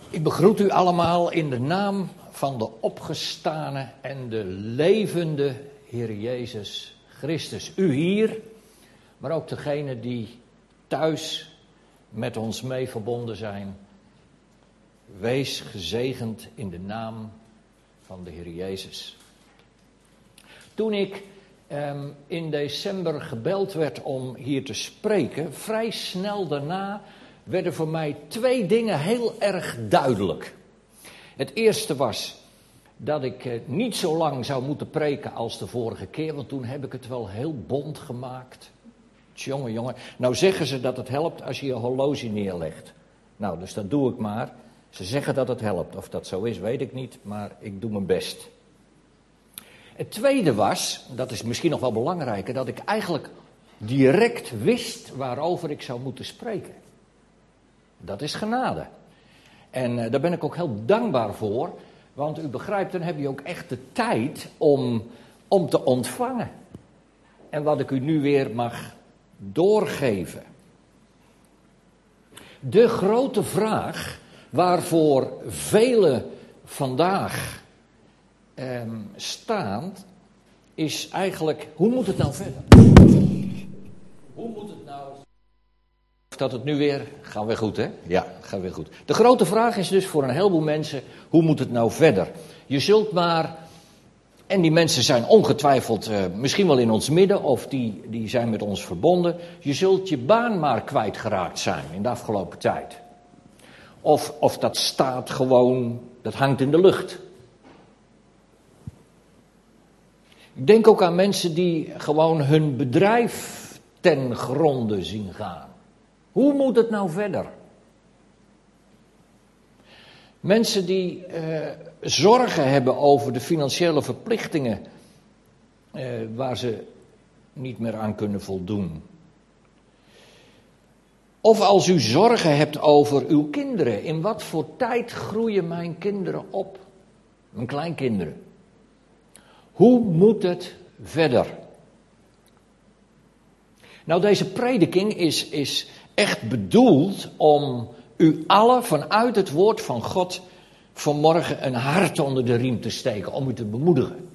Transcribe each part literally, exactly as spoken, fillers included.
Ik begroet u allemaal in de naam van de opgestane en de levende Heer Jezus Christus. U hier, maar ook degenen die thuis met ons mee verbonden zijn. Wees gezegend in de naam van de Heer Jezus. Toen ik eh, in december gebeld werd om hier te spreken, vrij snel daarna werden voor mij twee dingen heel erg duidelijk. Het eerste was dat ik eh, niet zo lang zou moeten preken als de vorige keer, want toen heb ik het wel heel bont gemaakt. Tjonge, jongen. Nou zeggen ze dat het helpt als je je horloge neerlegt. Nou, dus dat doe ik maar. Ze zeggen dat het helpt. Of dat zo is, weet ik niet, maar ik doe mijn best. Het tweede was, dat is misschien nog wel belangrijker, dat ik eigenlijk direct wist waarover ik zou moeten spreken. Dat is genade. En uh, daar ben ik ook heel dankbaar voor, want u begrijpt, dan heb je ook echt de tijd om, om te ontvangen. En wat ik u nu weer mag doorgeven. De grote vraag waarvoor velen vandaag eh, staan, is eigenlijk, hoe moet het nou verder? Hoe moet het nou? Of dat het nu weer, gaan we goed hè? Ja, gaan we goed. De grote vraag is dus voor een heleboel mensen, hoe moet het nou verder? Je zult maar, en die mensen zijn ongetwijfeld uh, misschien wel in ons midden, of die, die zijn met ons verbonden. Je zult je baan maar kwijtgeraakt zijn in de afgelopen tijd. Of, of dat staat gewoon, dat hangt in de lucht. Ik denk ook aan mensen die gewoon hun bedrijf ten gronde zien gaan. Hoe moet het nou verder? Mensen die uh, zorgen hebben over de financiële verplichtingen uh, waar ze niet meer aan kunnen voldoen. Of als u zorgen hebt over uw kinderen. In wat voor tijd groeien mijn kinderen op? Mijn kleinkinderen. Hoe moet het verder? Nou, deze prediking is, is echt bedoeld om u allen vanuit het woord van God vanmorgen een hart onder de riem te steken. Om u te bemoedigen.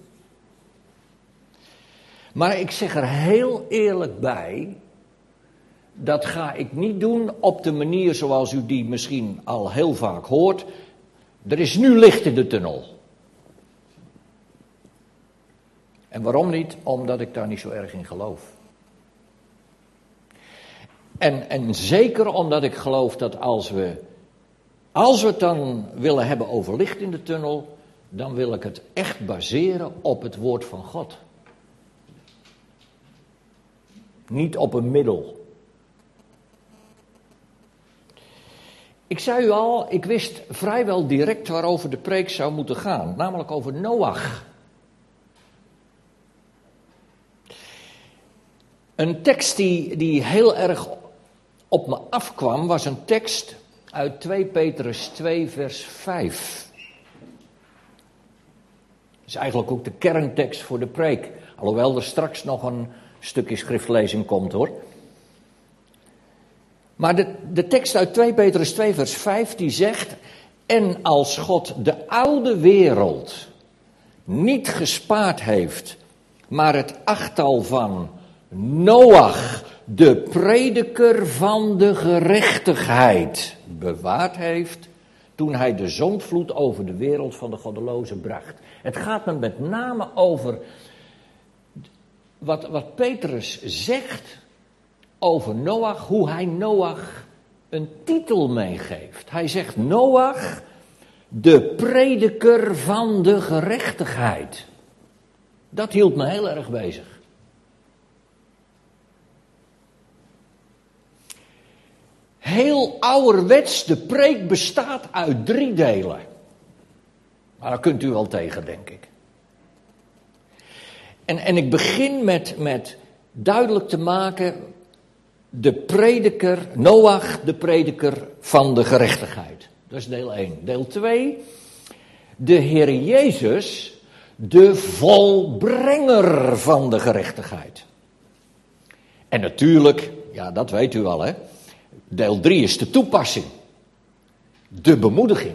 Maar ik zeg er heel eerlijk bij, dat ga ik niet doen op de manier zoals u die misschien al heel vaak hoort. Er is nu licht in de tunnel. En waarom niet? Omdat ik daar niet zo erg in geloof. En, en zeker omdat ik geloof dat als we, als we het dan willen hebben over licht in de tunnel, dan wil ik het echt baseren op het woord van God. Niet op een middel. Ik zei u al, ik wist vrijwel direct waarover de preek zou moeten gaan, namelijk over Noach. Een tekst die, die heel erg op me afkwam, was een tekst uit twee Petrus twee vers vijf. Dat is eigenlijk ook de kerntekst voor de preek, alhoewel er straks nog een stukje schriftlezing komt hoor. Maar de, de tekst uit twee Petrus twee vers vijf die zegt, en als God de oude wereld niet gespaard heeft, maar het achttal van Noach, de prediker van de gerechtigheid, bewaard heeft, toen hij de zondvloed over de wereld van de goddelozen bracht. Het gaat me met name over wat, wat Petrus zegt over Noach, hoe hij Noach een titel meegeeft. Hij zegt Noach, de prediker van de gerechtigheid. Dat hield me heel erg bezig. Heel ouderwets, de preek bestaat uit drie delen. Maar daar kunt u wel tegen, denk ik. En, en ik begin met, met duidelijk te maken, de prediker, Noach, de prediker van de gerechtigheid. Dat is deel één. Deel twee, de Heer Jezus, de volbrenger van de gerechtigheid. En natuurlijk, ja dat weet u al hè, deel drie is de toepassing. de bemoediging.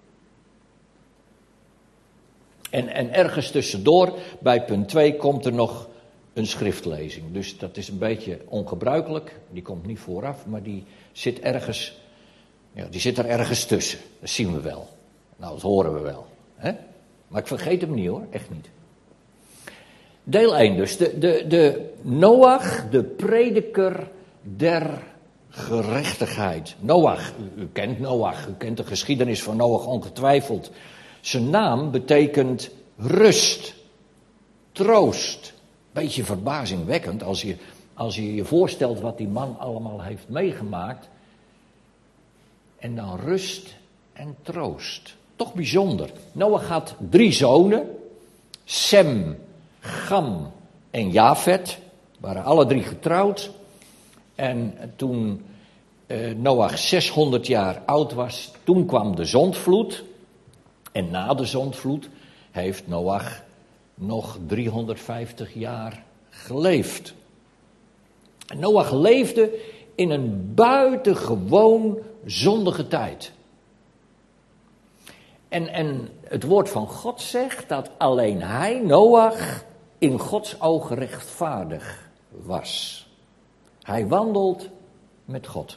En, en ergens tussendoor, bij punt twee, komt er nog een schriftlezing. Dus dat is een beetje ongebruikelijk. Die komt niet vooraf, maar die zit ergens, ja, die zit er ergens tussen. Dat zien we wel. Nou, dat horen we wel. Hè? Maar ik vergeet hem niet hoor, echt niet. Deel één dus. De, de, de Noach, de prediker der gerechtigheid. Noach, u, u kent Noach, u kent de geschiedenis van Noach ongetwijfeld. Zijn naam betekent rust, troost. Beetje verbazingwekkend als je, als je je voorstelt wat die man allemaal heeft meegemaakt. En dan rust en troost. Toch bijzonder. Noach had drie zonen. Sem, Cham en Jafet. Waren alle drie getrouwd. En toen uh, Noach zeshonderd jaar oud was, toen kwam de zondvloed. En na de zondvloed heeft Noach nog driehonderdvijftig jaar geleefd. En Noach leefde in een buitengewoon zondige tijd. En, en het woord van God zegt dat alleen hij, Noach, in Gods ogen rechtvaardig was. Hij wandelt met God.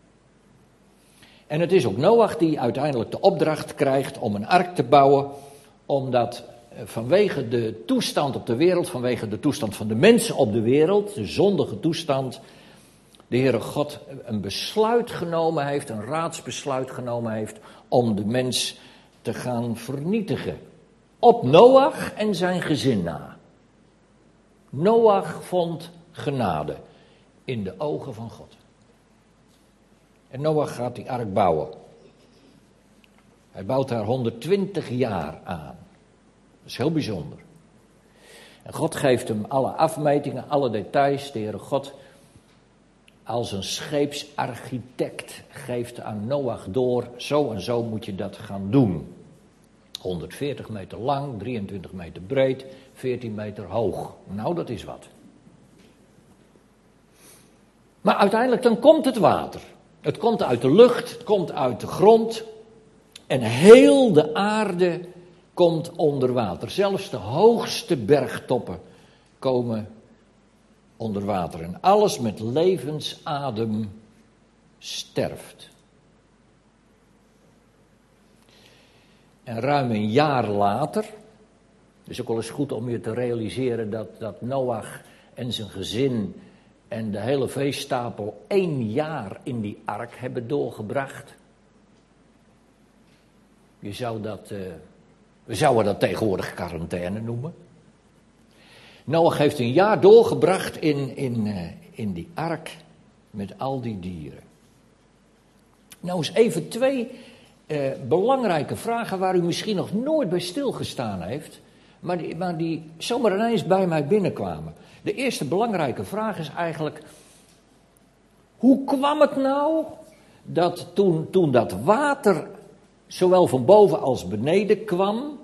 En het is ook Noach die uiteindelijk de opdracht krijgt om een ark te bouwen, omdat vanwege de toestand op de wereld, vanwege de toestand van de mensen op de wereld, de zondige toestand, de Heere God een besluit genomen heeft, een raadsbesluit genomen heeft om de mens te gaan vernietigen. Op Noach en zijn gezin na. Noach vond genade in de ogen van God. En Noach gaat die ark bouwen. Hij bouwt daar honderdtwintig jaar aan. Dat is heel bijzonder. En God geeft hem alle afmetingen, alle details. De Heere God, als een scheepsarchitect, geeft aan Noach door. Zo en zo moet je dat gaan doen. honderdveertig meter lang, drieëntwintig meter breed, veertien meter hoog. Nou, dat is wat. Maar uiteindelijk dan komt het water. Het komt uit de lucht, het komt uit de grond. En heel de aarde komt onder water. Zelfs de hoogste bergtoppen komen onder water. En alles met levensadem sterft. En ruim een jaar later, het is ook wel eens goed om je te realiseren dat, dat Noach en zijn gezin en de hele veestapel één jaar in die ark hebben doorgebracht. Je zou dat, uh, we zouden dat tegenwoordig quarantaine noemen. Noach heeft een jaar doorgebracht in, in, uh, in die ark met al die dieren. Nou eens even twee uh, belangrijke vragen waar u misschien nog nooit bij stilgestaan heeft, maar die, maar die zomaar ineens bij mij binnenkwamen. De eerste belangrijke vraag is eigenlijk, hoe kwam het nou dat toen, toen dat water zowel van boven als beneden kwam,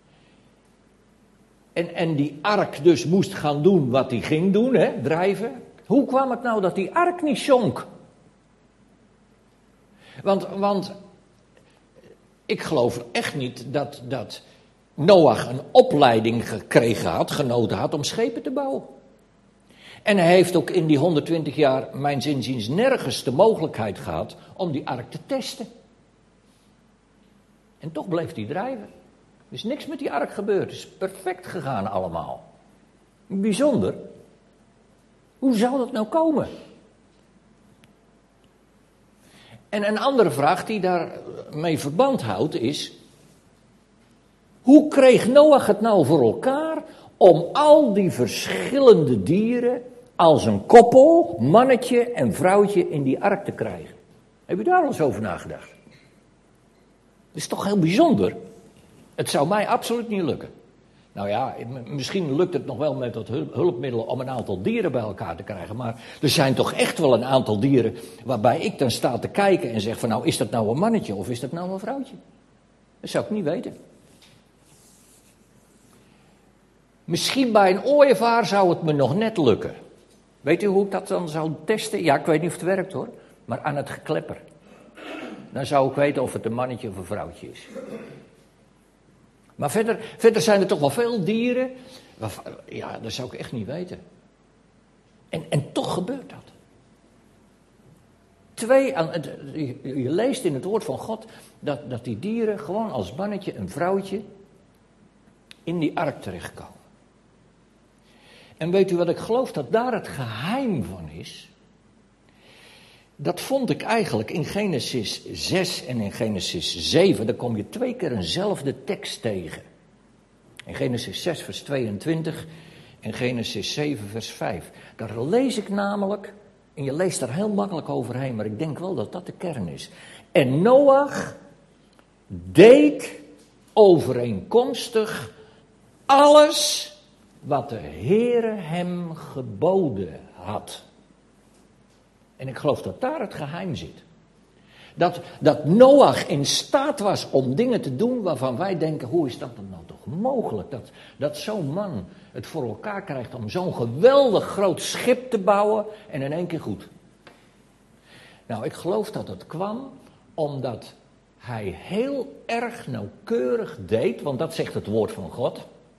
en, en die ark dus moest gaan doen wat die ging doen, hè, drijven. Hoe kwam het nou dat die ark niet zonk? Want, want ik geloof echt niet dat, dat Noach een opleiding gekregen had, genoten had om schepen te bouwen. En hij heeft ook in die honderdtwintig jaar, mijns inziens, nergens de mogelijkheid gehad om die ark te testen. En toch bleef die drijven. Er is niks met die ark gebeurd. Het is perfect gegaan allemaal. Bijzonder. Hoe zou dat nou komen? En een andere vraag die daarmee verband houdt is, hoe kreeg Noach het nou voor elkaar om al die verschillende dieren als een koppel, mannetje en vrouwtje in die ark te krijgen? Heb je daar al eens over nagedacht? Dat is toch heel bijzonder. Het zou mij absoluut niet lukken. Nou ja, misschien lukt het nog wel met dat hulpmiddel om een aantal dieren bij elkaar te krijgen. Maar er zijn toch echt wel een aantal dieren waarbij ik dan sta te kijken en zeg van nou, is dat nou een mannetje of is dat nou een vrouwtje? Dat zou ik niet weten. Misschien bij een ooievaar zou het me nog net lukken. Weet u hoe ik dat dan zou testen? Ja, ik weet niet of het werkt hoor. Maar aan het geklepper. dan zou ik weten of het een mannetje of een vrouwtje is. Maar verder, verder zijn er toch wel veel dieren. Ja, dat zou ik echt niet weten. En, en toch gebeurt dat. Twee, je leest in het woord van God dat, dat die dieren gewoon als mannetje en vrouwtje in die ark terechtkomen. En weet u wat ik geloof dat daar het geheim van is? Dat vond ik eigenlijk in Genesis zes en in Genesis zeven. Daar kom je twee keer eenzelfde tekst tegen. In Genesis zes vers tweeëntwintig en Genesis zeven vers vijf. Daar lees ik namelijk, en je leest daar heel makkelijk overheen, maar ik denk wel dat dat de kern is. En Noach deed overeenkomstig alles wat de Heere hem geboden had. En ik geloof dat daar het geheim zit. Dat, dat Noach in staat was om dingen te doen waarvan wij denken, hoe is dat dan nou toch mogelijk? Dat, dat zo'n man het voor elkaar krijgt om zo'n geweldig groot schip te bouwen en in één keer goed. Nou, ik geloof dat het kwam omdat hij heel erg nauwkeurig deed, want dat zegt het woord van God,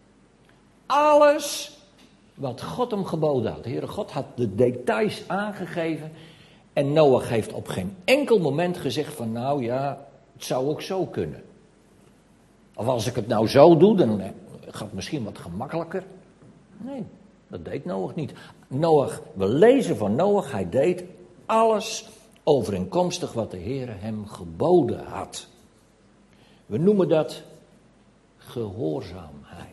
alles wat God hem geboden had. De Heere God had de details aangegeven. En Noach heeft op geen enkel moment gezegd van nou ja, het zou ook zo kunnen. Of als ik het nou zo doe, dan gaat het misschien wat gemakkelijker. Nee, dat deed Noach niet. Noach, we lezen van Noach, hij deed alles overeenkomstig wat de Heere hem geboden had. We noemen dat gehoorzaamheid.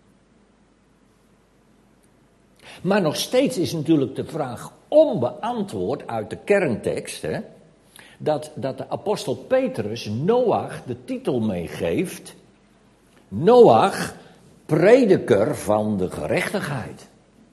Maar nog steeds is natuurlijk de vraag onbeantwoord uit de kerntekst, hè, dat, dat de apostel Petrus Noach de titel meegeeft, Noach, prediker van de gerechtigheid.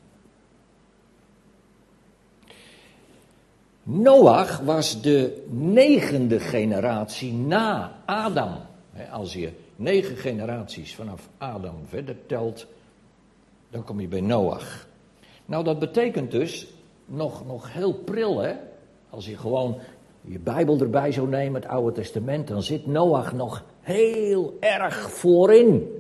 Noach was de negende generatie na Adam. Als je negen generaties vanaf Adam verder telt, dan kom je bij Noach. Nou, dat betekent dus, nog, nog heel pril, hè. Als je gewoon je Bijbel erbij zou nemen, het Oude Testament, dan zit Noach nog heel erg voorin.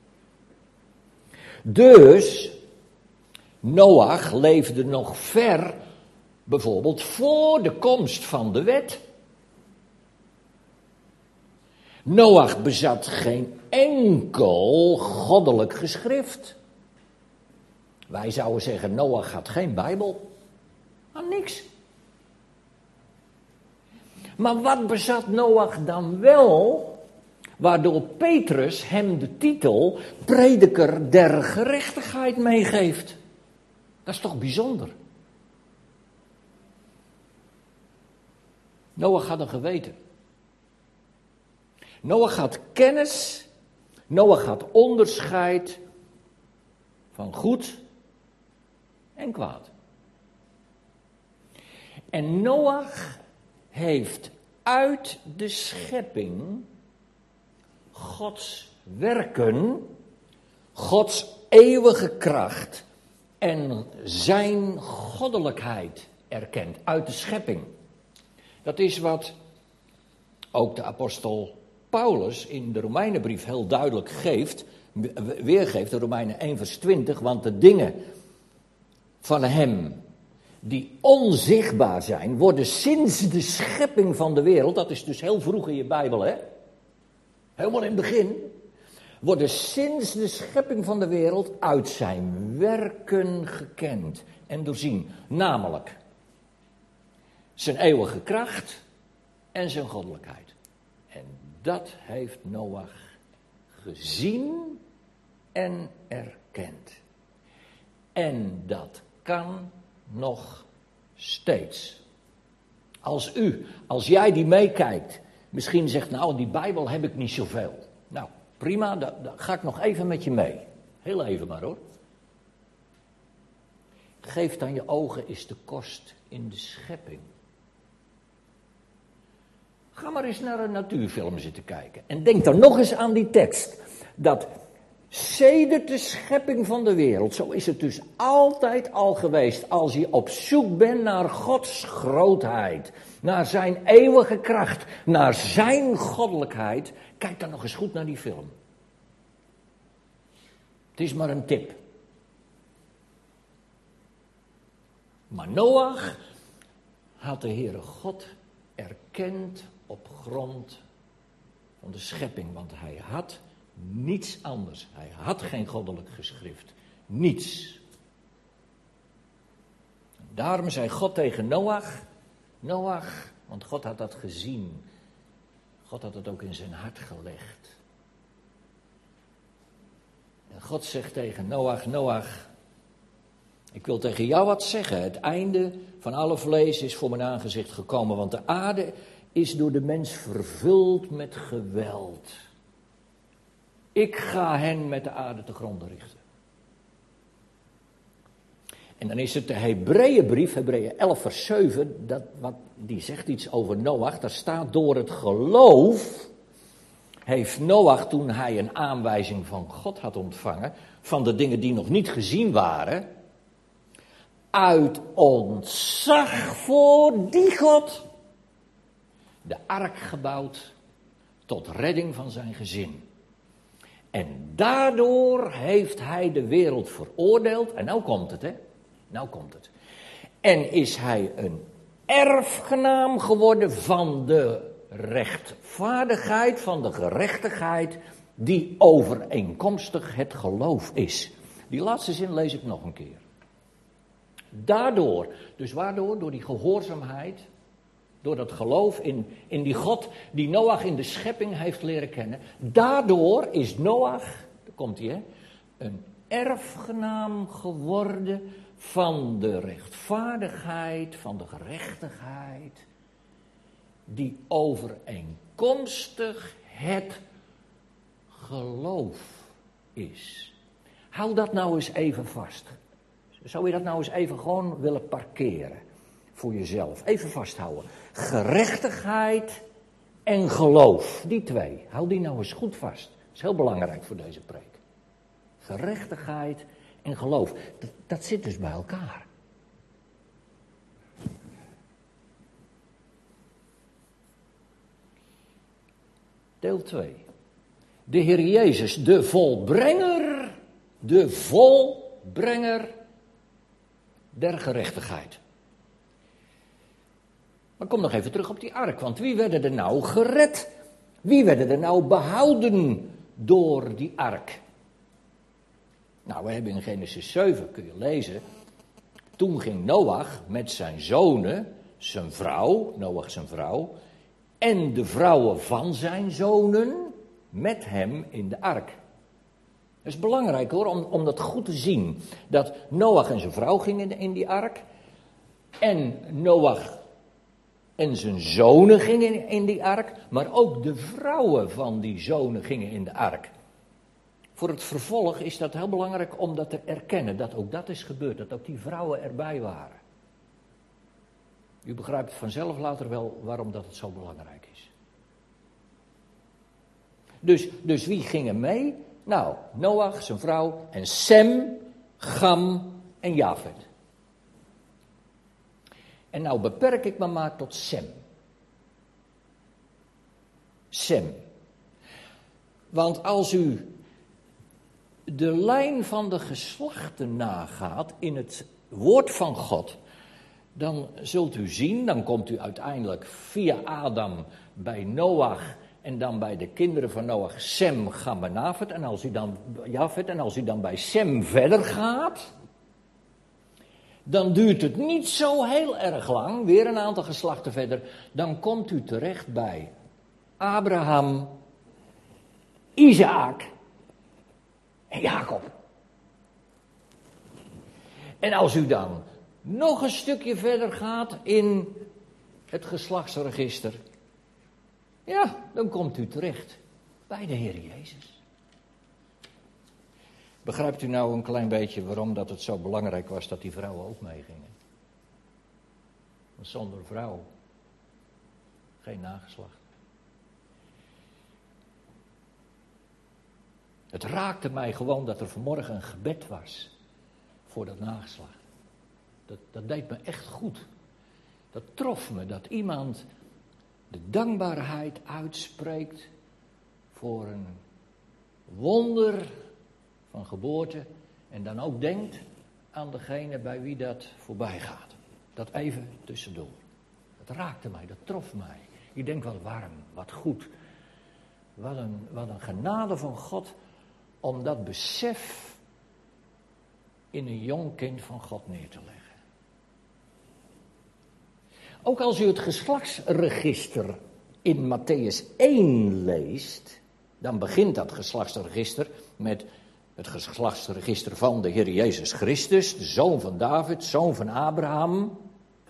Dus, Noach leefde nog ver, bijvoorbeeld voor de komst van de wet. Noach bezat geen enkel goddelijk geschrift. Wij zouden zeggen, Noach had geen Bijbel. Aan niks. Maar wat bezat Noach dan wel, waardoor Petrus hem de titel prediker der gerechtigheid meegeeft? Dat is toch bijzonder? Noach had een geweten. Noach had kennis. Noach had onderscheid van goed en kwaad. En Noach heeft uit de schepping Gods werken, Gods eeuwige kracht en zijn goddelijkheid erkend. Uit de schepping. Dat is wat ook de apostel Paulus in de Romeinenbrief heel duidelijk geeft, weergeeft, de Romeinen één vers twintig, want de dingen van hem die onzichtbaar zijn, worden sinds de schepping van de wereld, dat is dus heel vroeg in je Bijbel, hè? Helemaal in het begin, worden sinds de schepping van de wereld uit zijn werken gekend en doorzien. Namelijk zijn eeuwige kracht en zijn goddelijkheid. En dat heeft Noach gezien en erkend. En dat kan nog steeds. Als u, als jij die meekijkt, misschien zegt, nou, die Bijbel heb ik niet zoveel. Nou, prima, dan ga ik nog even met je mee. Heel even maar hoor. Geef aan je ogen eens de kost in de schepping. Ga maar eens naar een natuurfilm zitten kijken. En denk dan nog eens aan die tekst. Dat Sedert de schepping van de wereld, zo is het dus altijd al geweest. Als je op zoek bent naar Gods grootheid, naar zijn eeuwige kracht, naar zijn goddelijkheid, kijk dan nog eens goed naar die film. Het is maar een tip. Maar Noach had de Heere God erkend op grond van de schepping, want hij had niets anders. Hij had geen goddelijk geschrift. Niets. Daarom zei God tegen Noach, Noach, want God had dat gezien. God had het ook in zijn hart gelegd. En God zegt tegen Noach, Noach, ik wil tegen jou wat zeggen. Het einde van alle vlees is voor mijn aangezicht gekomen, want de aarde is door de mens vervuld met geweld. Ik ga hen met de aarde te gronden richten. En dan is het de Hebreeënbrief, Hebreeën elf vers zeven, dat, wat, die zegt iets over Noach. Daar staat, door het geloof heeft Noach, toen hij een aanwijzing van God had ontvangen, van de dingen die nog niet gezien waren, uit ontzag voor die God de ark gebouwd tot redding van zijn gezin. En daardoor heeft hij de wereld veroordeeld. En nou komt het, hè. Nou komt het. En is hij een erfgenaam geworden van de rechtvaardigheid, van de gerechtigheid, die overeenkomstig het geloof is. Die laatste zin lees ik nog een keer. Daardoor, dus waardoor? Door die gehoorzaamheid, door dat geloof in, in die God die Noach in de schepping heeft leren kennen. Daardoor is Noach, daar komt hij hè, een erfgenaam geworden van de rechtvaardigheid, van de gerechtigheid, die overeenkomstig het geloof is. Hou dat nou eens even vast. Zou je dat nou eens even gewoon willen parkeren voor jezelf? Even vasthouden. Gerechtigheid en geloof, die twee. Hou die nou eens goed vast. Dat is heel belangrijk voor deze preek. Gerechtigheid en geloof. Dat, dat zit dus bij elkaar. Deel twee. De Heer Jezus, de volbrenger, de volbrenger der gerechtigheid. Maar kom nog even terug op die ark, want wie werden er nou gered? Wie werden er nou behouden door die ark? Nou, we hebben in Genesis zeven, kun je lezen, toen ging Noach met zijn zonen, zijn vrouw, Noach zijn vrouw, en de vrouwen van zijn zonen met hem in de ark. Dat is belangrijk hoor, om, om dat goed te zien. Dat Noach en zijn vrouw gingen in die ark. En Noach en zijn zonen gingen in die ark. Maar ook de vrouwen van die zonen gingen in de ark. Voor het vervolg is dat heel belangrijk om dat te erkennen. Dat ook dat is gebeurd. Dat ook die vrouwen erbij waren. U begrijpt vanzelf later wel waarom dat het zo belangrijk is. Dus, dus wie gingen mee? Nou, Noach, zijn vrouw, en Sem, Cham en Jafet. En nou beperk ik me maar tot Sem. Sem. Want als u de lijn van de geslachten nagaat in het woord van God, dan zult u zien, dan komt u uiteindelijk via Adam bij Noach en dan bij de kinderen van Noach, Sem, Cham en Jafet. En als u dan, Jafet, en als u dan bij Sem verder gaat, dan duurt het niet zo heel erg lang, weer een aantal geslachten verder, dan komt u terecht bij Abraham, Isaac en Jacob. En als u dan nog een stukje verder gaat in het geslachtsregister, ja, dan komt u terecht bij de Heer Jezus. Begrijpt u nou een klein beetje waarom dat het zo belangrijk was dat die vrouwen ook meegingen? Want zonder vrouw geen nageslacht. Het raakte mij gewoon dat er vanmorgen een gebed was voor dat nageslacht. Dat, dat deed me echt goed. Dat trof me, dat iemand de dankbaarheid uitspreekt voor een wonder van geboorte en dan ook denkt aan degene bij wie dat voorbij gaat. Dat even tussendoor. Dat raakte mij, dat trof mij. Ik denk wat warm, wat goed. Wat een, wat een genade van God om dat besef in een jong kind van God neer te leggen. Ook als u het geslachtsregister in Mattheüs één leest, dan begint dat geslachtsregister met het geslachtsregister van de Heer Jezus Christus, de zoon van David, zoon van Abraham.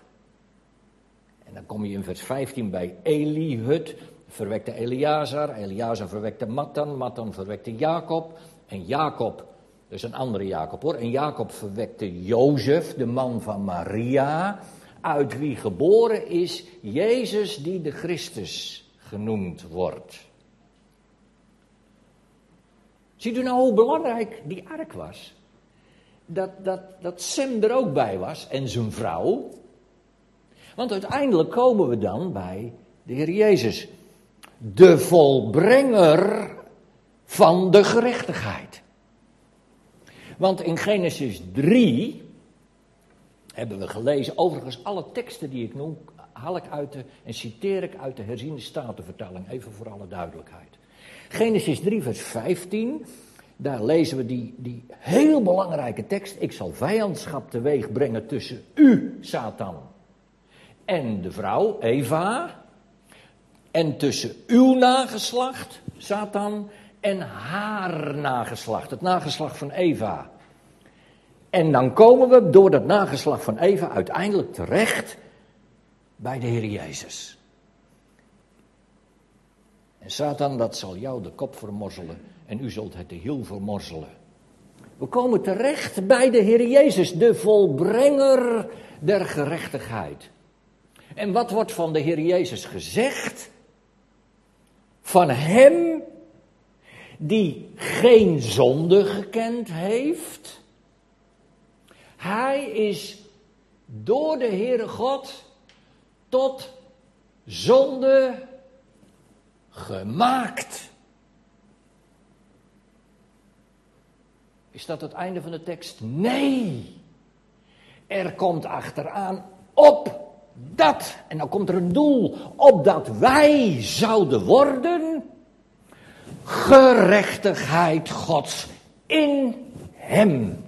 En dan kom je in vers vijftien bij Elihud, verwekte Eleazar, Eleazar verwekte Mattan, Mattan verwekte Jacob, en Jacob, dus een andere Jacob hoor, en Jacob verwekte Jozef, de man van Maria, uit wie geboren is Jezus die de Christus genoemd wordt. Ziet u nou hoe belangrijk die ark was? Dat, dat, dat Sem er ook bij was en zijn vrouw. Want uiteindelijk komen we dan bij de Heer Jezus. De volbrenger van de gerechtigheid. Want in Genesis drie hebben we gelezen, overigens alle teksten die ik noem, haal ik uit de, en citeer ik uit de herziende statenvertaling, even voor alle duidelijkheid. Genesis drie vers vijftien, daar lezen we die, die heel belangrijke tekst. Ik zal vijandschap teweeg brengen tussen u, Satan, en de vrouw, Eva. En tussen uw nageslacht, Satan, en haar nageslacht, het nageslacht van Eva. En dan komen we door dat nageslacht van Eva uiteindelijk terecht bij de Heer Jezus. En Satan, dat zal jou de kop vermorzelen en u zult het de hiel vermorzelen. We komen terecht bij de Heer Jezus, de volbrenger der gerechtigheid. En wat wordt van de Heer Jezus gezegd? Van hem die geen zonde gekend heeft. Hij is door de Heere God tot zonde gemaakt. Is dat het einde van de tekst? Nee. Er komt achteraan op dat, en dan komt er een doel, opdat wij zouden worden gerechtigheid Gods in hem.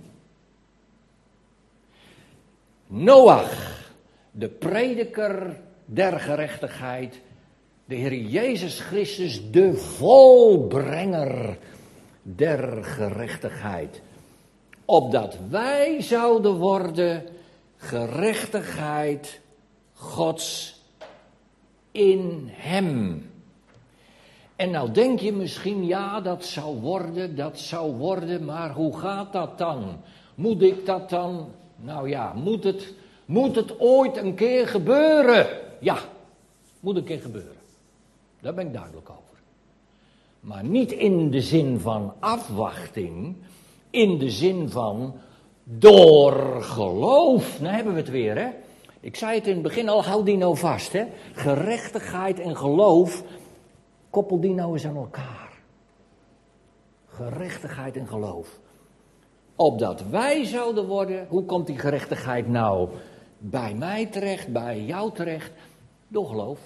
Noach, de prediker der gerechtigheid, de Heer Jezus Christus, de volbrenger der gerechtigheid. Opdat wij zouden worden gerechtigheid Gods in hem. En nou denk je misschien, ja, dat zou worden, dat zou worden, maar hoe gaat dat dan? Moet ik dat dan? Nou ja, moet het, moet het ooit een keer gebeuren? Ja, moet een keer gebeuren. Daar ben ik duidelijk over. Maar niet in de zin van afwachting, in de zin van door geloof. Nou hebben we het weer, hè. Ik zei het in het begin al, hou die nou vast, hè. Gerechtigheid en geloof, koppel die nou eens aan elkaar. Gerechtigheid en geloof. Opdat wij zouden worden, hoe komt die gerechtigheid nou bij mij terecht, bij jou terecht? Door geloof.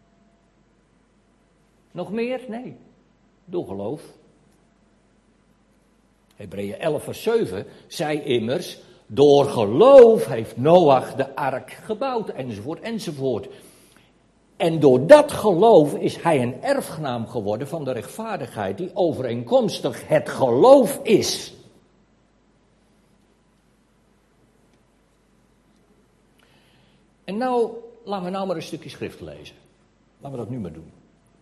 Nog meer? Nee, door geloof. Hebreeën elf vers zeven zei immers, door geloof heeft Noach de ark gebouwd, enzovoort, enzovoort. En door dat geloof is hij een erfgenaam geworden van de rechtvaardigheid die overeenkomstig het geloof is. En nou, laten we nou maar een stukje schrift lezen. Laten we dat nu maar doen.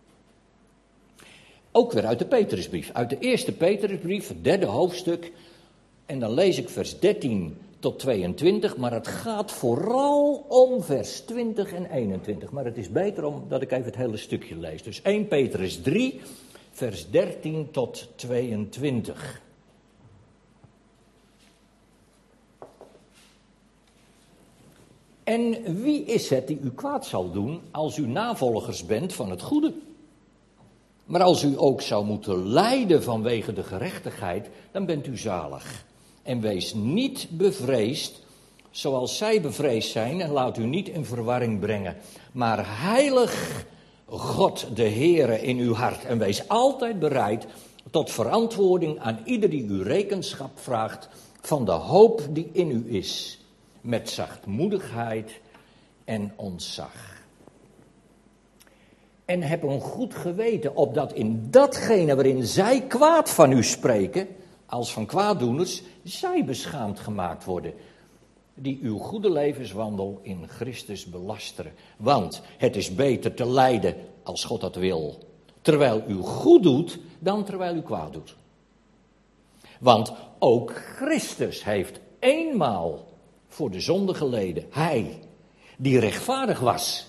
Ook weer uit de Petrusbrief. Uit de eerste Petrusbrief, het derde hoofdstuk. En dan lees ik vers dertien tot tweeëntwintig. Maar het gaat vooral om vers twintig en eenentwintig. Maar het is beter om dat ik even het hele stukje lees. Dus eerste Petrus drie, vers dertien tot tweeëntwintig. En wie is het die u kwaad zal doen als u navolgers bent van het goede? Maar als u ook zou moeten lijden vanwege de gerechtigheid, dan bent u zalig. En wees niet bevreesd, zoals zij bevreesd zijn, en laat u niet in verwarring brengen. Maar heilig God de Heere in uw hart en wees altijd bereid tot verantwoording aan ieder die u rekenschap vraagt van de hoop die in u is, met zachtmoedigheid en ontzag. En heb een goed geweten, opdat in datgene waarin zij kwaad van u spreken, als van kwaaddoeners, zij beschaamd gemaakt worden, die uw goede levenswandel in Christus belasteren. Want het is beter te lijden als God dat wil, terwijl u goed doet, dan terwijl u kwaad doet. Want ook Christus heeft eenmaal voor de zonde geleden. Hij, die rechtvaardig was,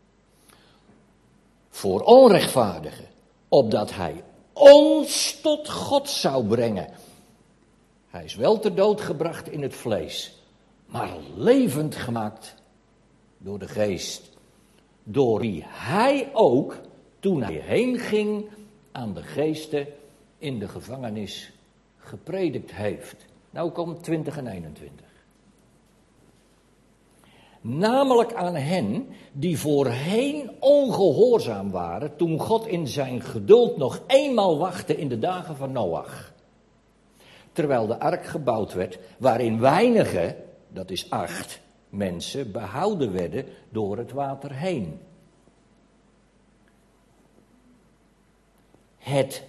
voor onrechtvaardigen, opdat hij ons tot God zou brengen. Hij is wel ter dood gebracht in het vlees, maar levend gemaakt door de geest, door wie hij ook, toen hij heen ging, aan de geesten in de gevangenis gepredikt heeft. Nou komt twintig en eenentwintig. Namelijk aan hen die voorheen ongehoorzaam waren, toen God in zijn geduld nog eenmaal wachtte in de dagen van Noach. Terwijl de ark gebouwd werd, waarin weinigen, dat is acht mensen, behouden werden door het water heen. Het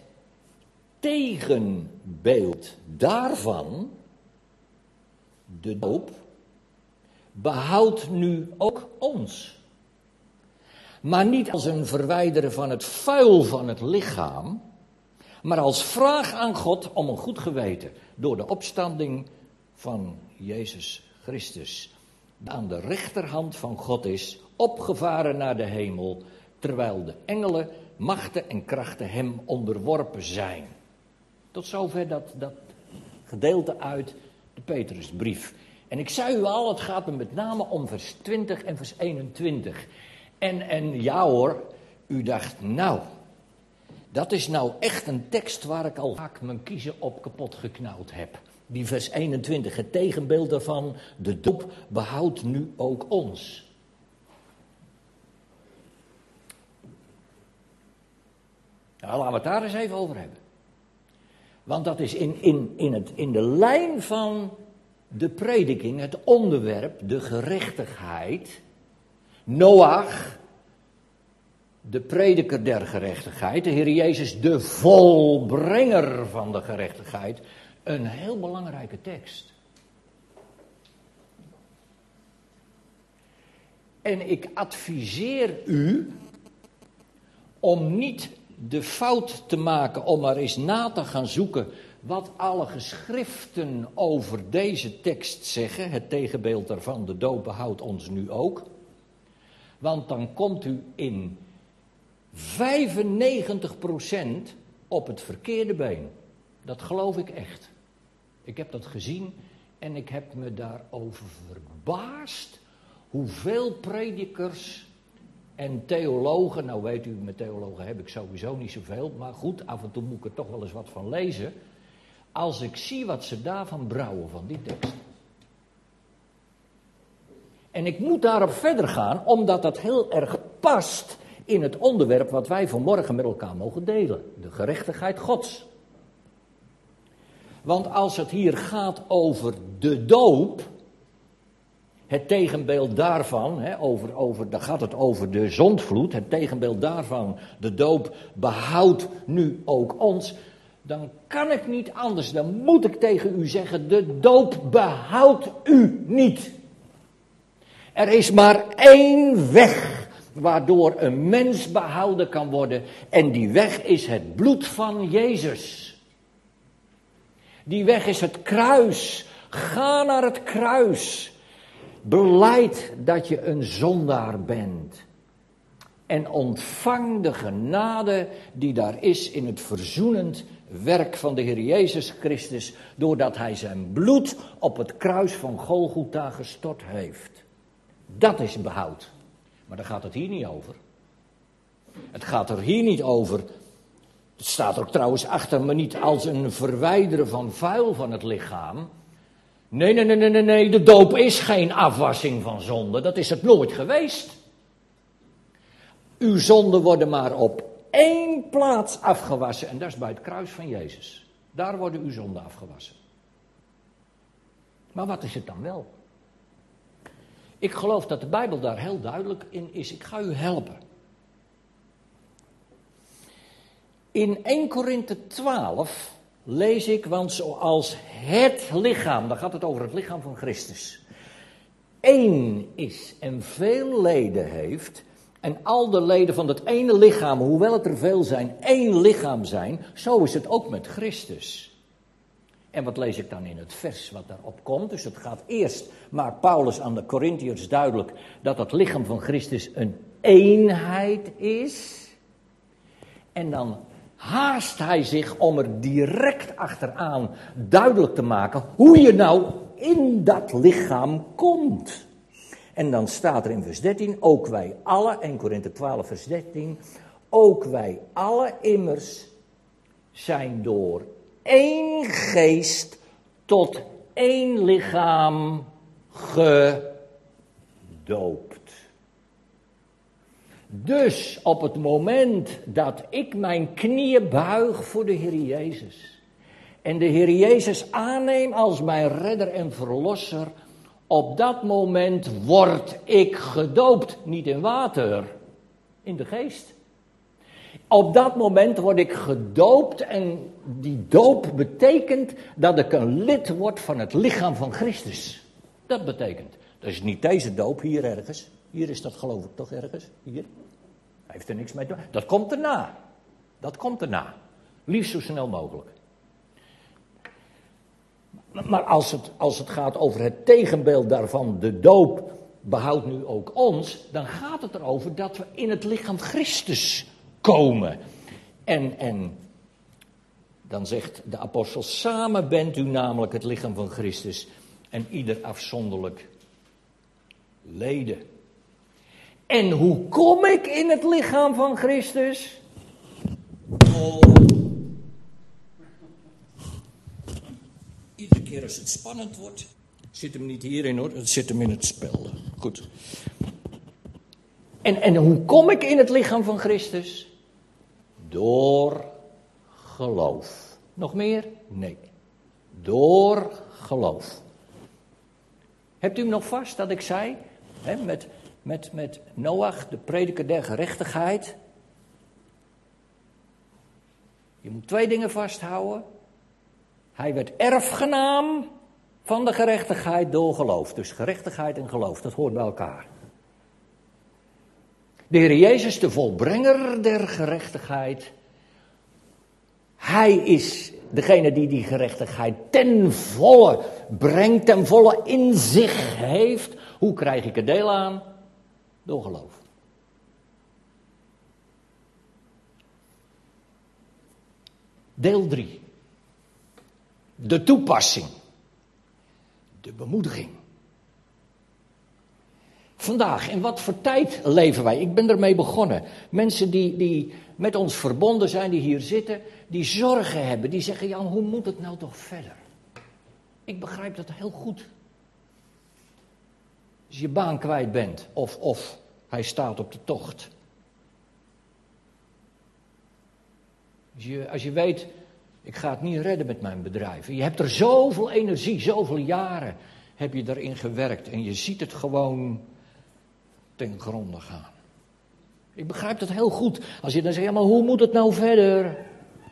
tegenbeeld daarvan, de doop, behoudt nu ook ons. Maar niet als een verwijderen van het vuil van het lichaam, maar als vraag aan God om een goed geweten door de opstanding van Jezus Christus, die aan de rechterhand van God is, opgevaren naar de hemel, terwijl de engelen, machten en krachten hem onderworpen zijn. Tot zover dat, dat gedeelte uit de Petrusbrief. En ik zei u al, het gaat er met name om vers twintig en vers eenentwintig. En, en ja hoor, u dacht, nou, dat is nou echt een tekst waar ik al vaak mijn kiezen op kapot geknauwd heb. Die vers eenentwintig, het tegenbeeld daarvan, de doop behoudt nu ook ons. Nou, laten we het daar eens even over hebben. Want dat is in, in, in, het, in de lijn van de prediking, het onderwerp, de gerechtigheid. Noach, de prediker der gerechtigheid, de Heer Jezus, de volbrenger van de gerechtigheid. Een heel belangrijke tekst. En ik adviseer u om niet de fout te maken om maar eens na te gaan zoeken wat alle geschriften over deze tekst zeggen. Het tegenbeeld daarvan, de doop behoudt ons nu ook. Want dan komt u in vijfennegentig procent op het verkeerde been. Dat geloof ik echt. Ik heb dat gezien en ik heb me daarover verbaasd hoeveel predikers en theologen, nou weet u, met theologen heb ik sowieso niet zoveel, maar goed, af en toe moet ik er toch wel eens wat van lezen. Als ik zie wat ze daarvan brouwen, van die tekst. En ik moet daarop verder gaan, omdat dat heel erg past in het onderwerp wat wij vanmorgen met elkaar mogen delen. De gerechtigheid Gods. Want als het hier gaat over de doop, het tegenbeeld daarvan, hè, over, over, dan gaat het over de zondvloed, het tegenbeeld daarvan, de doop behoudt nu ook ons, dan kan ik niet anders, dan moet ik tegen u zeggen, de doop behoudt u niet. Er is maar één weg waardoor een mens behouden kan worden en die weg is het bloed van Jezus. Die weg is het kruis. Ga naar het kruis. Belijd dat je een zondaar bent. en ontvang de genade die daar is in het verzoenend werk van de Heer Jezus Christus, doordat hij zijn bloed op het kruis van Golgotha gestort heeft. Dat is behoud. Maar daar gaat het hier niet over. Het gaat er hier niet over. Het staat er ook trouwens achter me niet als een verwijderen van vuil van het lichaam. Nee, nee, nee, nee, nee, nee. De doop is geen afwassing van zonde. Dat is het nooit geweest. Uw zonden worden maar op één plaats afgewassen. En dat is bij het kruis van Jezus. Daar worden uw zonden afgewassen. Maar wat is het dan wel? Ik geloof dat de Bijbel daar heel duidelijk in is. Ik ga u helpen. In eerste Korinthe twaalf lees ik, want zoals het lichaam, dan gaat het over het lichaam van Christus, één is en veel leden heeft, en al de leden van dat ene lichaam, hoewel het er veel zijn, één lichaam zijn, zo is het ook met Christus. En wat lees ik dan in het vers wat daarop komt? Dus het gaat eerst, maakt Paulus aan de Korintiërs duidelijk dat het lichaam van Christus een eenheid is. En dan haast hij zich om er direct achteraan duidelijk te maken hoe je nou in dat lichaam komt. En dan staat er in vers dertien, ook wij alle, eerste Korinthe twaalf vers dertien, ook wij alle immers zijn door één geest tot één lichaam gedoopt. Dus op het moment dat ik mijn knieën buig voor de Heer Jezus en de Heer Jezus aanneem als mijn redder en verlosser, op dat moment word ik gedoopt, niet in water, in de geest. Op dat moment word ik gedoopt en die doop betekent dat ik een lid word van het lichaam van Christus. Dat betekent. Dat is niet deze doop hier ergens. Hier is dat geloof ik toch ergens. Hier. Hij heeft er niks mee te maken. Dat komt erna. Dat komt erna. Liefst zo snel mogelijk. Maar als het, als het gaat over het tegenbeeld daarvan, de doop behoudt nu ook ons, dan gaat het erover dat we in het lichaam Christus komen. En, en dan zegt de apostel, samen bent u namelijk het lichaam van Christus en ieder afzonderlijk leden. En hoe kom ik in het lichaam van Christus? Oh. Iedere keer als het spannend wordt, zit hem niet hierin hoor, het zit hem in het spel. Goed. En, en hoe kom ik in het lichaam van Christus? Door geloof. Nog meer? Nee. Door geloof. Hebt u hem nog vast dat ik zei, hè, met, met, met Noach, de prediker der gerechtigheid. Je moet twee dingen vasthouden. Hij werd erfgenaam van de gerechtigheid door geloof. Dus gerechtigheid en geloof, dat hoort bij elkaar. De Heer Jezus, de volbrenger der gerechtigheid. Hij is degene die die gerechtigheid ten volle brengt, ten volle in zich heeft. Hoe krijg ik er deel aan? Door geloof. Deel drie. De toepassing. De bemoediging. Vandaag, in wat voor tijd leven wij? Ik ben ermee begonnen. Mensen die, die met ons verbonden zijn, die hier zitten, die zorgen hebben, die zeggen, Jan, hoe moet het nou toch verder? Ik begrijp dat heel goed. Als je je baan kwijt bent, of, of hij staat op de tocht. Als je, als je weet, ik ga het niet redden met mijn bedrijf. Je hebt er zoveel energie, zoveel jaren heb je erin gewerkt. En je ziet het gewoon ten gronde gaan. Ik begrijp dat heel goed. Als je dan zegt, ja, maar hoe moet het nou verder?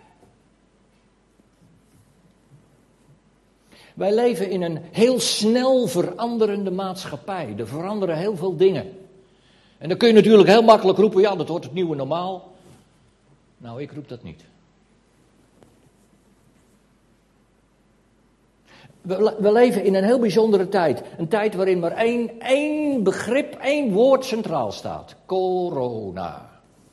Wij leven in een heel snel veranderende maatschappij. Er veranderen heel veel dingen. En dan kun je natuurlijk heel makkelijk roepen, ja, dat wordt het nieuwe normaal. Nou, ik roep dat niet. We, we leven in een heel bijzondere tijd. Een tijd waarin maar één, één begrip, één woord centraal staat. Corona.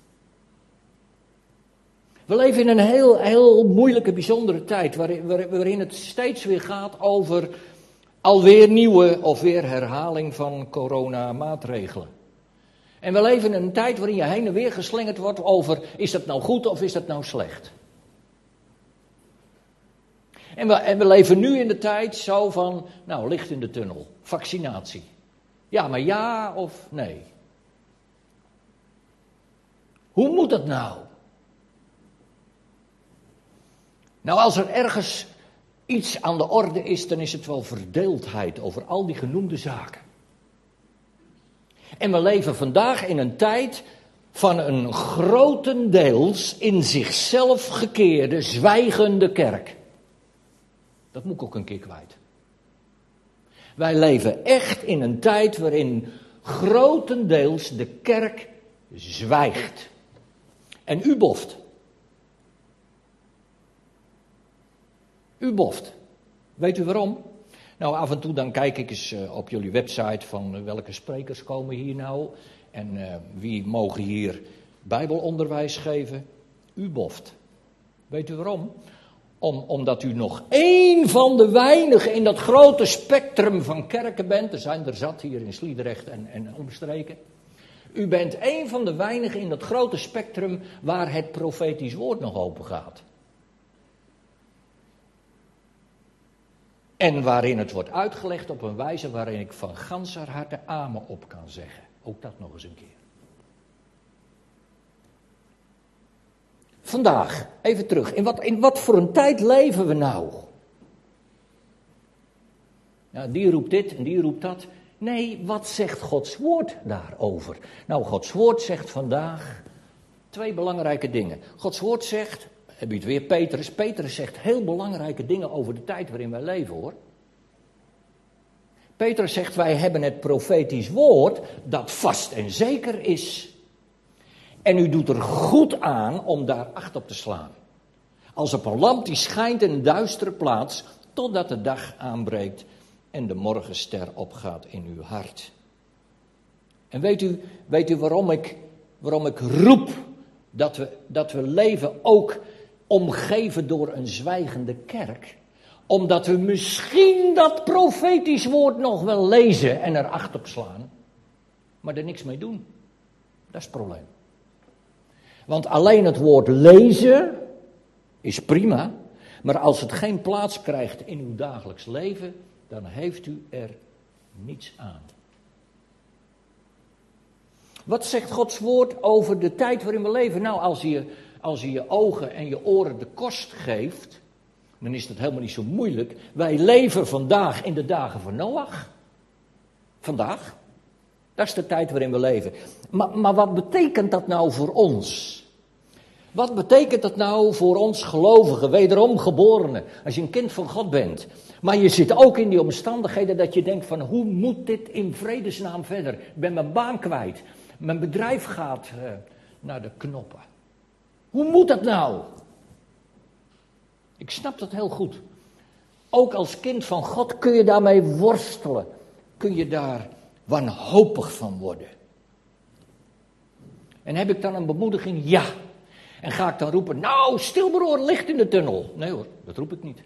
We leven in een heel, heel moeilijke, bijzondere tijd. Waarin, waarin het steeds weer gaat over alweer nieuwe of weer herhaling van coronamaatregelen. En we leven in een tijd waarin je heen en weer geslingerd wordt over, is dat nou goed of is dat nou slecht? En we, en we leven nu in de tijd zo van, nou, licht in de tunnel, vaccinatie. Ja, maar ja of nee? Hoe moet dat nou? Nou, als er ergens iets aan de orde is, dan is het wel verdeeldheid over al die genoemde zaken. En we leven vandaag in een tijd van een grotendeels in zichzelf gekeerde, zwijgende kerk. Dat moet ik ook een keer kwijt. Wij leven echt in een tijd waarin grotendeels de kerk zwijgt. En u boft. U boft. Weet u waarom? Nou, af en toe dan kijk ik eens uh, op jullie website van uh, welke sprekers komen hier nou. En uh, wie mogen hier bijbelonderwijs geven. U boft. Weet u waarom? Om, omdat u nog één van de weinigen in dat grote spectrum van kerken bent. Er zijn er zat hier in Sliedrecht en, en omstreken. U bent één van de weinigen in dat grote spectrum waar het profetisch woord nog open gaat. En waarin het wordt uitgelegd op een wijze waarin ik van ganser harte amen op kan zeggen. Ook dat nog eens een keer. Vandaag, even terug. In wat, in wat voor een tijd leven we nou? Nou, die roept dit en die roept dat. Nee, wat zegt Gods woord daarover? Nou, Gods woord zegt vandaag twee belangrijke dingen. Gods woord zegt, heb je het weer, Petrus. Petrus zegt heel belangrijke dingen over de tijd waarin wij leven, hoor. Petrus zegt, wij hebben het profetisch woord dat vast en zeker is. En u doet er goed aan om daar acht op te slaan. Als op een lamp die schijnt in een duistere plaats, totdat de dag aanbreekt en de morgenster opgaat in uw hart. En weet u, weet u waarom ik, waarom ik roep dat we, dat we leven ook omgeven door een zwijgende kerk? Omdat we misschien dat profetisch woord nog wel lezen en er acht op slaan, maar er niks mee doen. Dat is het probleem. Want alleen het woord lezen is prima, maar als het geen plaats krijgt in uw dagelijks leven, dan heeft u er niets aan. Wat zegt Gods woord over de tijd waarin we leven? Nou, als je, als je je ogen en je oren de kost geeft, dan is dat helemaal niet zo moeilijk. Wij leven vandaag in de dagen van Noach. Vandaag. Dat is de tijd waarin we leven. Maar, maar wat betekent dat nou voor ons? Wat betekent dat nou voor ons gelovigen, wederom geborenen, als je een kind van God bent? Maar je zit ook in die omstandigheden dat je denkt van, hoe moet dit in vredesnaam verder? Ik ben mijn baan kwijt. Mijn bedrijf gaat uh, naar de knoppen. Hoe moet dat nou? Ik snap dat heel goed. Ook als kind van God kun je daarmee worstelen. Kun je daar wanhopig van worden. En heb ik dan een bemoediging? Ja. En ga ik dan roepen, nou, stil broer, licht in de tunnel. Nee hoor, dat roep ik niet.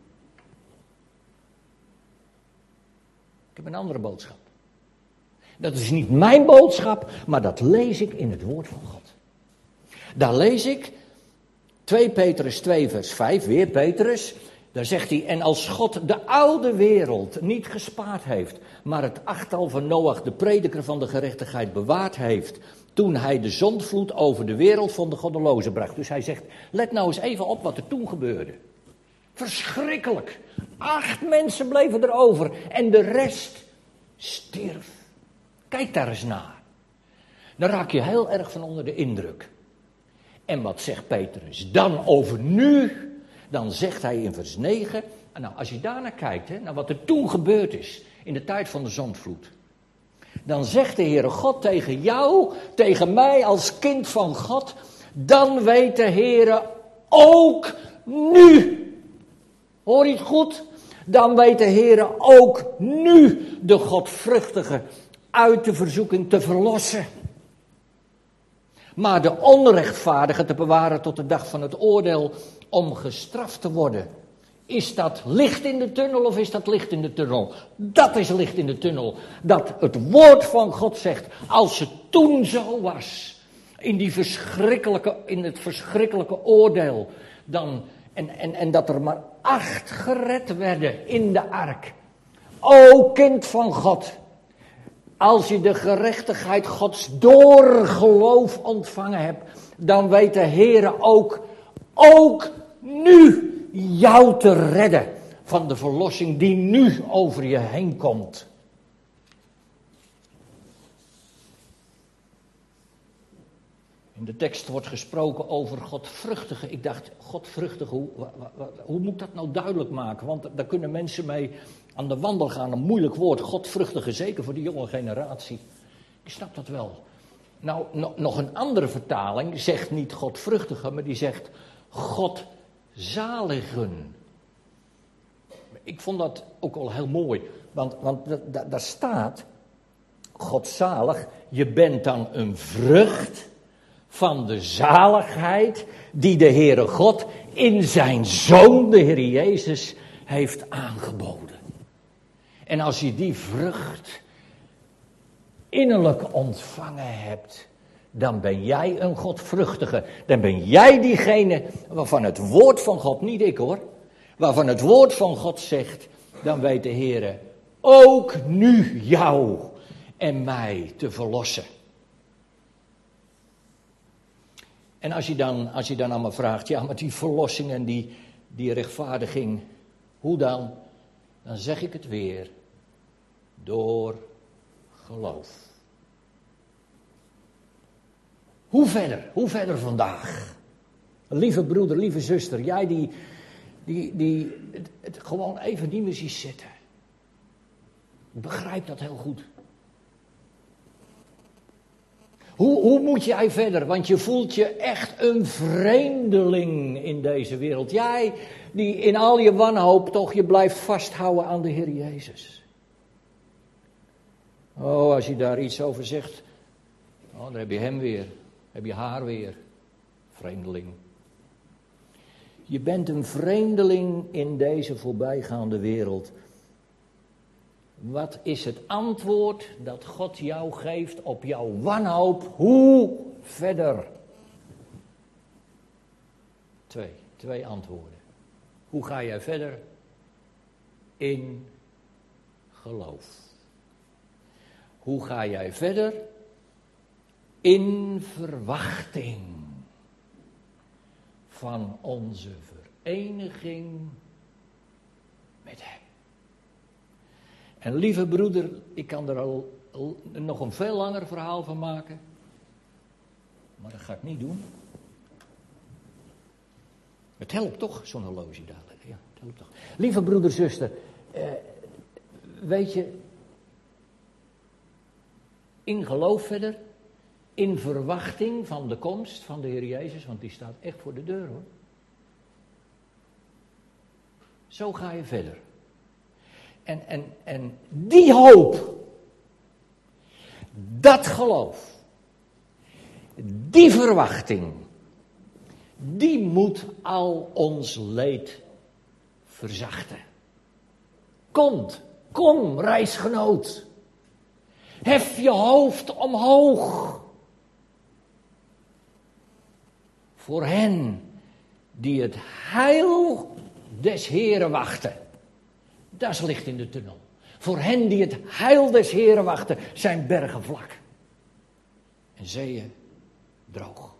Ik heb een andere boodschap. Dat is niet mijn boodschap, maar dat lees ik in het woord van God. Daar lees ik twee Petrus twee vers vijf, weer Petrus. Daar zegt hij, en als God de oude wereld niet gespaard heeft, maar het achttal van Noach, de prediker van de gerechtigheid, bewaard heeft, toen hij de zondvloed over de wereld van de goddelozen bracht. Dus hij zegt, let nou eens even op wat er toen gebeurde. Verschrikkelijk. Acht mensen bleven er over en de rest stierf. Kijk daar eens naar. Dan raak je heel erg van onder de indruk. En wat zegt Petrus dan over nu? Dan zegt hij in vers negen, nou als je daarnaar kijkt, hè, naar wat er toen gebeurd is, in de tijd van de zondvloed. Dan zegt de Heere God tegen jou, tegen mij als kind van God, dan weet de Heere ook nu. Hoor je het goed? Dan weet de Heere ook nu de godvruchtige uit de verzoeking te verlossen. Maar de onrechtvaardige te bewaren tot de dag van het oordeel om gestraft te worden. Is dat licht in de tunnel of is dat licht in de tunnel? Dat is licht in de tunnel. Dat het woord van God zegt, als het toen zo was, in, die verschrikkelijke, in het verschrikkelijke oordeel, dan, en, en, en dat er maar acht gered werden in de ark. O kind van God, als je de gerechtigheid Gods door geloof ontvangen hebt, dan weet de Heere ook, ook nu jou te redden van de verlossing die nu over je heen komt. In de tekst wordt gesproken over godvruchtige. Ik dacht, godvruchtige, hoe, hoe, hoe moet ik dat nou duidelijk maken? Want daar kunnen mensen mee aan de wandel gaan. Een moeilijk woord, godvruchtige, zeker voor de jonge generatie. Ik snap dat wel. Nou, no, nog een andere vertaling zegt niet godvruchtige, maar die zegt godzaligen. Ik vond dat ook al heel mooi, want, want da, da, daar staat, godzalig, je bent dan een vrucht van de zaligheid die de Heere God in zijn Zoon, de Heer Jezus, heeft aangeboden. En als je die vrucht innerlijk ontvangen hebt, dan ben jij een godvruchtige. Dan ben jij diegene waarvan het woord van God, niet ik hoor, waarvan het woord van God zegt, dan weet de Heere ook nu jou en mij te verlossen. En als je dan, als je dan aan me vraagt, ja, maar die verlossing en die, die rechtvaardiging, hoe dan? Dan zeg ik het weer, door geloof. Hoe verder? Hoe verder vandaag? Lieve broeder, lieve zuster, jij die, die, die het, het gewoon even niet meer ziet zitten. Ik begrijp dat heel goed. Hoe, hoe moet jij verder? Want je voelt je echt een vreemdeling in deze wereld. Jij die in al je wanhoop toch je blijft vasthouden aan de Heer Jezus. Oh, als je daar iets over zegt, oh, dan heb je hem weer, heb je haar weer. Vreemdeling. Je bent een vreemdeling in deze voorbijgaande wereld. Wat is het antwoord dat God jou geeft op jouw wanhoop? Hoe verder? Twee, twee antwoorden. Hoe ga jij verder? In geloof. Hoe ga jij verder? In verwachting van onze vereniging met hem. En lieve broeder, ik kan er al, al nog een veel langer verhaal van maken. Maar dat ga ik niet doen. Het helpt toch, zo'n horloge dadelijk. Ja, het helpt toch. Lieve broeder, zuster. Eh, weet je. In geloof verder. In verwachting van de komst van de Heer Jezus. Want die staat echt voor de deur hoor. Zo ga je verder. En, en, en die hoop, dat geloof, die verwachting, die moet al ons leed verzachten. Komt, kom reisgenoot, hef je hoofd omhoog. Voor hen die het heil des Heren wachten. Dat is licht in de tunnel. Voor hen die het heil des Heren wachten, zijn bergen vlak. En zeeën droog.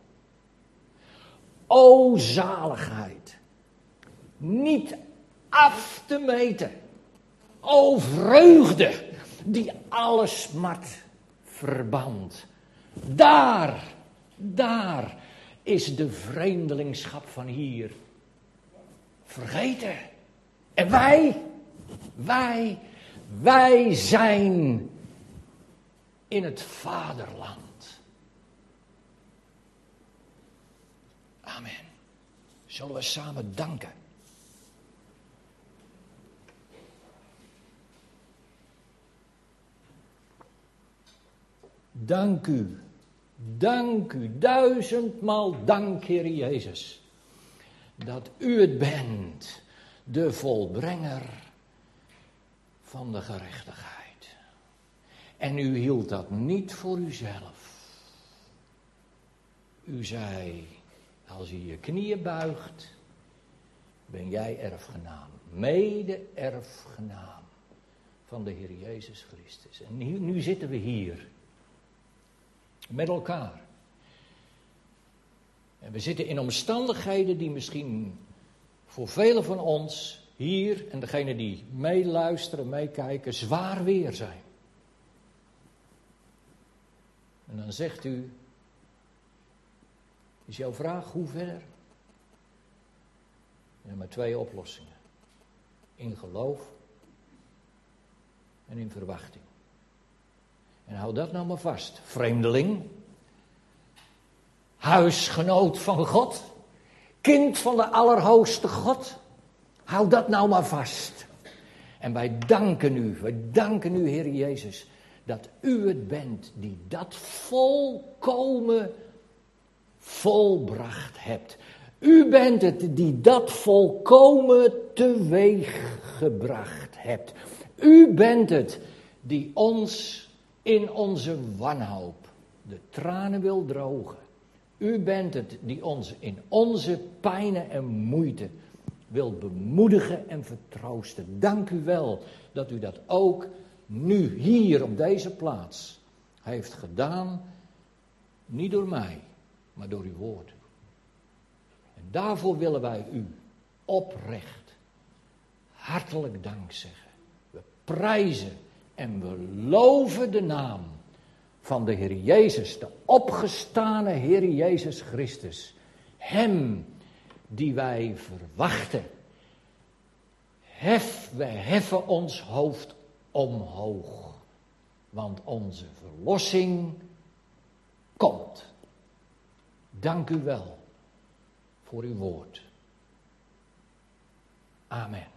O zaligheid. Niet af te meten. O vreugde. Die alle smart verbandt. Daar, daar is de vreemdelingschap van hier vergeten. En wij... Wij, wij zijn in het vaderland. Amen. Zullen we samen danken. dank u, dank u, duizendmaal dank, Heer Jezus, dat u het bent, de volbrenger van de gerechtigheid. En u hield dat niet voor uzelf. U zei, als je je knieën buigt, ben jij erfgenaam, mede-erfgenaam van de Heer Jezus Christus. En nu, nu zitten we hier, met elkaar. En we zitten in omstandigheden die misschien voor velen van ons hier en degenen die meeluisteren, meekijken, zwaar weer zijn. En dan zegt u, is jouw vraag hoe verder? Er zijn maar twee oplossingen. In geloof en in verwachting. En hou dat nou maar vast, vreemdeling, huisgenoot van God, kind van de Allerhoogste God. Hou dat nou maar vast. En wij danken u, wij danken u, Heer Jezus, dat u het bent die dat volkomen volbracht hebt. U bent het die dat volkomen teweeggebracht hebt. U bent het die ons in onze wanhoop de tranen wil drogen. U bent het die ons in onze pijnen en moeite wil bemoedigen en vertroosten. Dank u wel dat u dat ook nu hier op deze plaats heeft gedaan. Niet door mij, maar door uw woord. En daarvoor willen wij u oprecht hartelijk dank zeggen. We prijzen en we loven de naam van de Heer Jezus, de opgestane Heer Jezus Christus. Hem die wij verwachten. Hef, wij heffen ons hoofd omhoog, want onze verlossing komt. Dank u wel voor uw woord. Amen.